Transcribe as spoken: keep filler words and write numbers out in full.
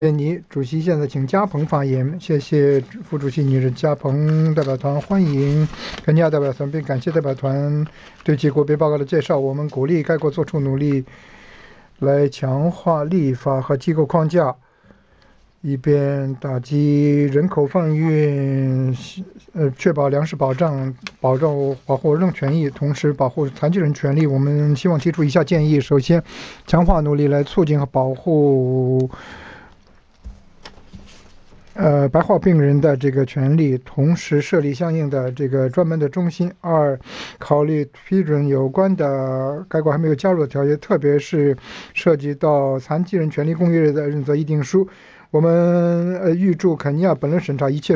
谢谢你，主席现在请加蓬发言。谢谢副主席你是加蓬代表团，欢迎肯尼亚代表团，并感谢代表团对其国别报告的介绍。我们鼓励该国做出努力，来强化立法和机构框架，以便打击人口贩运，呃，确保粮食保障、保证保护人权益，同时保护残疾人权利。我们希望提出以下建议：首先，强化努力来促进和保护。呃，白化病人的这个权利，同时设立相应的这个专门的中心。二，考虑批准有关的该国还没有加入的条约，特别是涉及到残疾人权利公约的认责议定书。我们呃预祝肯尼亚本轮审查一切